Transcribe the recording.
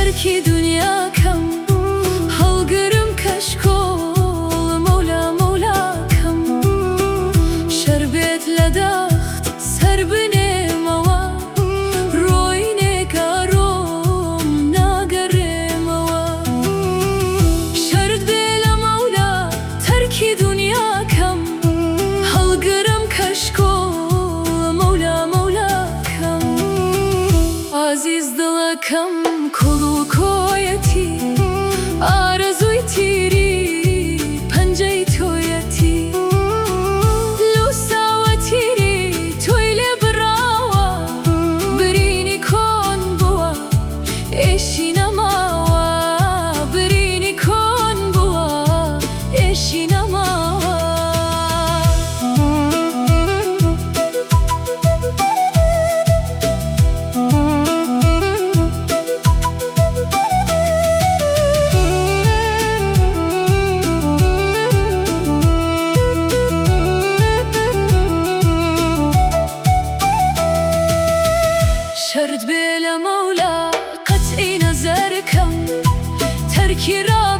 ترکی دنیا کەم هەڵگرم کەشکۆڵ مەولا مەولا کەم شەر بێت لە دەخت سەر بنێمەوە ڕۆی نێگارۆم ناگەڕێمەوە شەرت بێ لە مەولا تەرکی دنیا کەم هەڵگرم کەشکۆڵ مەولا مەولا کەم عەزیز دڵەکەم کوڵ و کۆیەتی ئارەزووی تیری پەنجەی تۆیەتی لووساوە تیری تۆی لێ بڕاوە برینی کۆن بووە ئێشی نەماوە برینی کۆن بووە ئێشی نەماوە شەرت بێ لە مەولا قەتعی نەزەرکەم تەرکی ڕام